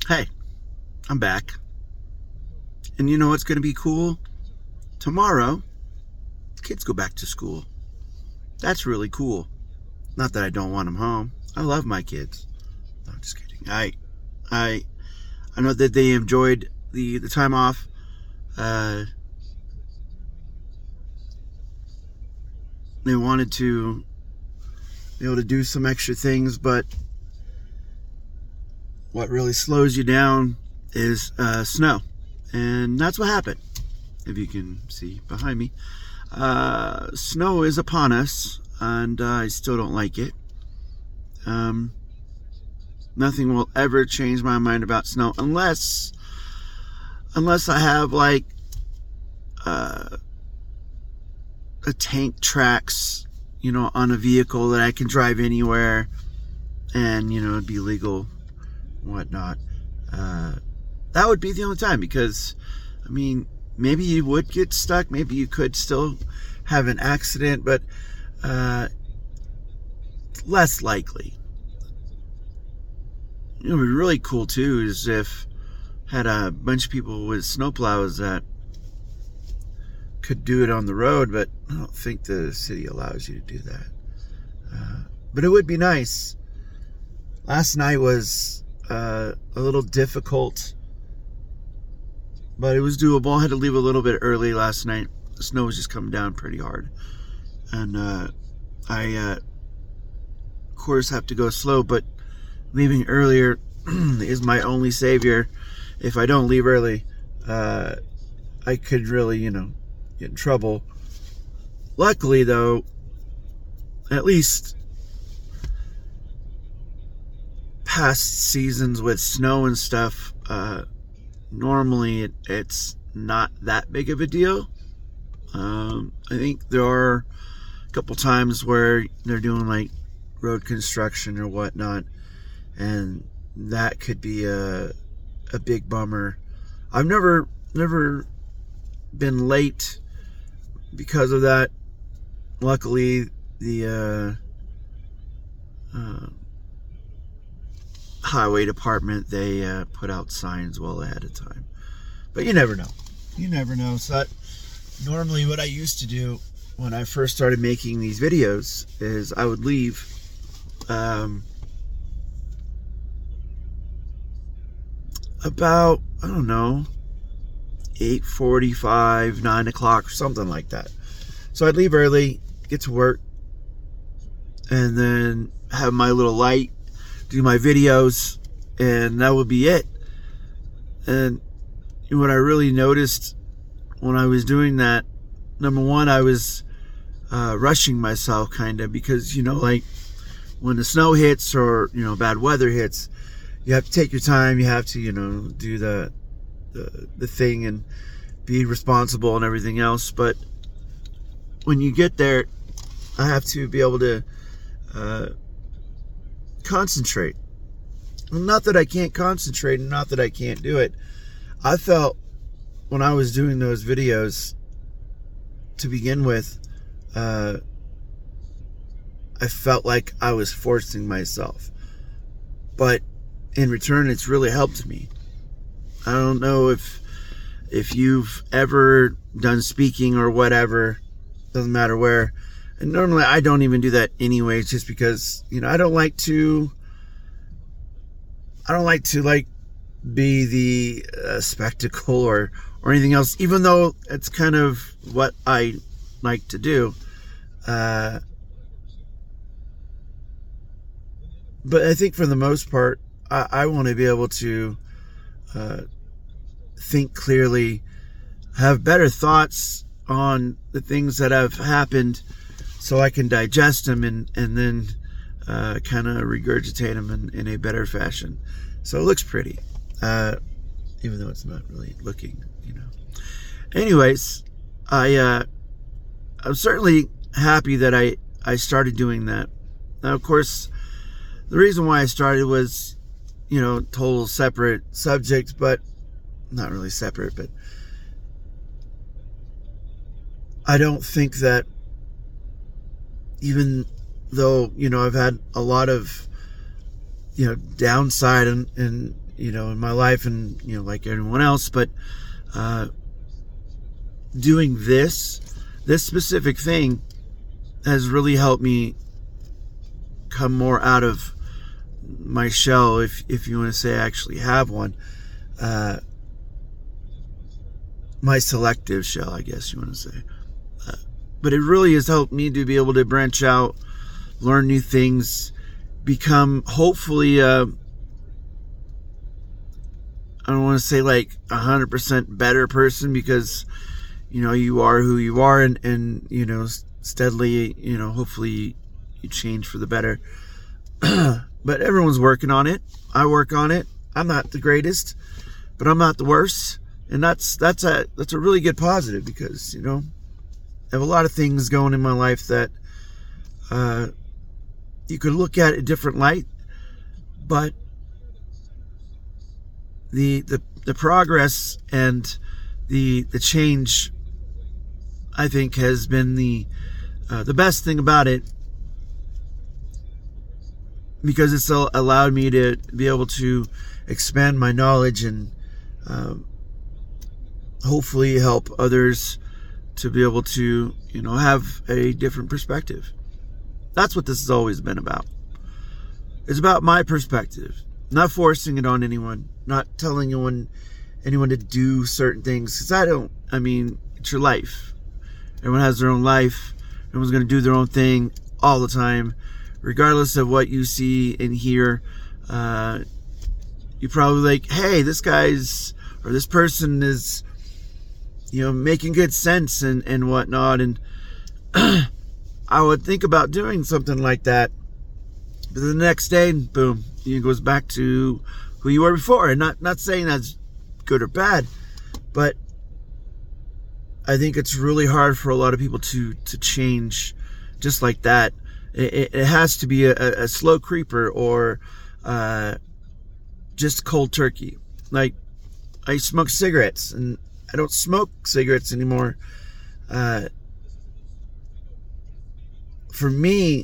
Hey, I'm back. And you know what's going to be cool? Tomorrow, kids go back to school. That's really cool. Not that I don't want them home. I love my kids. No, I'm just kidding. I know that they enjoyed the time off. They wanted to be able to do some extra things, but what really slows you down is snow. And that's what happened. If you can see behind me, snow is upon us, and I still don't like it. Nothing will ever change my mind about snow unless I have like a tank tracks, on a vehicle that I can drive anywhere, and it'd be legal, whatnot. That would be the only time, because maybe you would get stuck, maybe you could still have an accident, but less likely. It would be really cool too is if had a bunch of people with snowplows that could do it on the road, but I don't think the city allows you to do that. But it would be nice. Last night was a little difficult, but it was doable. I had to leave a little bit early last night. The snow was just coming down pretty hard, and I of course have to go slow, but leaving earlier is my only savior. If I don't leave early, I could really get in trouble. Luckily though, at least past seasons with snow and stuff, normally it's not that big of a deal. I think there are a couple times where they're doing like road construction or whatnot, and that could be a big bummer. I've never been late because of that. Luckily, the highway department, they put out signs well ahead of time. But you never know. So that, normally what I used to do when I first started making these videos is I would leave about, 8:45, 9 o'clock, or something like that. So I'd leave early, get to work, and then have my little light, do my videos, and that would be it. And what I really noticed when I was doing that, number one, I was rushing myself kind of, because like when the snow hits or bad weather hits, you have to take your time. You have to do the thing and be responsible and everything else. But when you get there, I have to be able to concentrate. Well, not that I can't concentrate and not that I can't do it. I felt when I was doing those videos to begin with, I felt like I was forcing myself, but in return it's really helped me. I don't know if you've ever done speaking or whatever, doesn't matter where, and normally I don't even do that anyways, just because I don't like to be the spectacle or anything else, even though it's kind of what I like to do. But I think for the most part, I want to be able to think clearly, have better thoughts on the things that have happened, so I can digest them and then kind of regurgitate them in a better fashion. So it looks pretty, even though it's not really looking, Anyways, I'm certainly happy that I started doing that. Now, of course, the reason why I started was, total separate subject, but not really separate, but I don't think that, even though, I've had a lot of, downside and in my life, and like everyone else, but doing this specific thing has really helped me come more out of my shell, if you want to say I actually have one. My selective shell, I guess you want to say. But it really has helped me to be able to branch out, learn new things, become hopefully I don't want to say like 100% better person, because you are who you are, and steadily, hopefully you change for the better. But everyone's working on it. I work on it. I'm not the greatest, but I'm not the worst, and that's a really good positive, because I have a lot of things going in my life that you could look at a different light, but the progress and the change, I think, has been the best thing about it, because it's allowed me to be able to expand my knowledge and hopefully help others to be able to have a different perspective. That's what this has always been about. It's about my perspective, not forcing it on anyone, not telling anyone to do certain things, because it's your life. Everyone has their own life. Everyone's going to do their own thing all the time, regardless of what you see and hear. You're probably like, hey, this person is making good sense and whatnot, and I would think about doing something like that, but the next day, boom, it goes back to who you were before. And not saying that's good or bad, but I think it's really hard for a lot of people to change just like that. It has to be a slow creeper, or just cold turkey. Like, I smoke cigarettes, and I don't smoke cigarettes anymore. For me,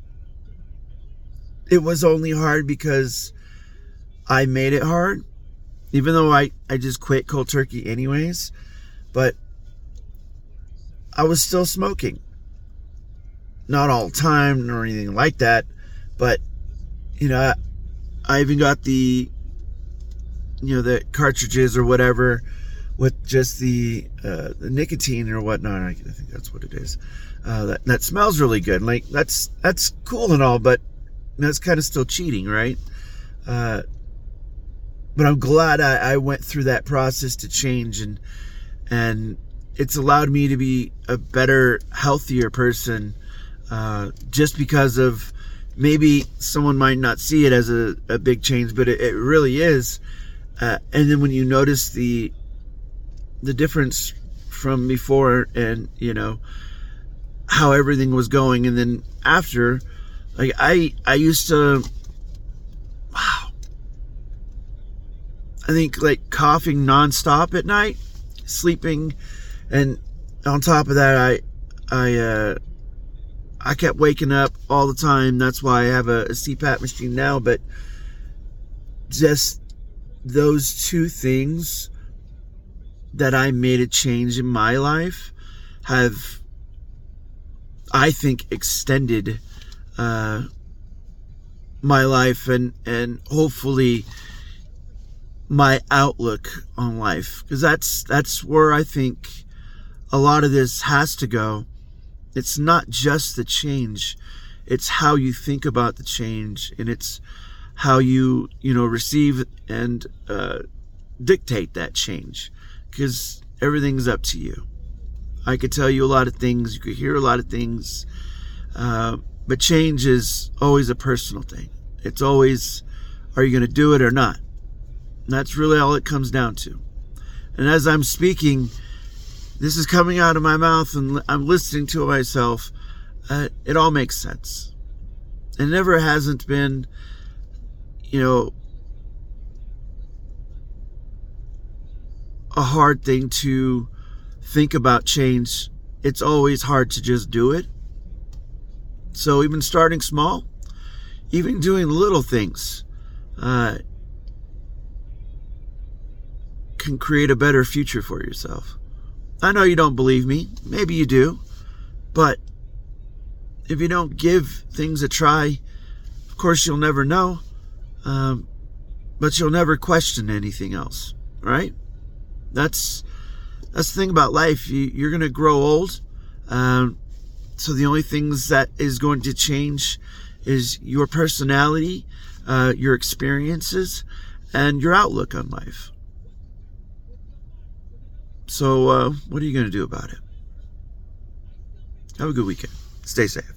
it was only hard because I made it hard, even though I just quit cold turkey anyways. But I was still smoking. Not all the time or anything like that, but I even got the cartridges or whatever with just the nicotine or whatnot. I think that's what it is. That smells really good. Like, that's cool and all, but that's kind of still cheating, right? But I'm glad I went through that process to change, and it's allowed me to be a better, healthier person. Just because of, maybe someone might not see it as a big change, but it really is. And then when you notice the difference from before, and how everything was going, and then after, like I used to, wow, I think like coughing nonstop at night, sleeping, and on top of that, I kept waking up all the time. That's why I have a CPAP machine now. But just those two things that I made a change in my life have, I think, extended my life, and hopefully my outlook on life, because that's where I think a lot of this has to go. It's not just the change, it's how you think about the change, and it's how you receive and dictate that change, because everything's up to you. I could tell you a lot of things, you could hear a lot of things, but change is always a personal thing. It's always, are you going to do it or not? And that's really all it comes down to. And as I'm speaking, this is coming out of my mouth, and I'm listening to myself. It all makes sense. It never hasn't been, a hard thing to think about change. It's always hard to just do it. So even starting small, even doing little things, can create a better future for yourself. I know you don't believe me. Maybe you do. But if you don't give things a try, of course you'll never know. But you'll never question anything else, right? That's the thing about life. You're going to grow old. So the only things that is going to change is your personality, your experiences, and your outlook on life. So what are you going to do about it? Have a good weekend. Stay safe.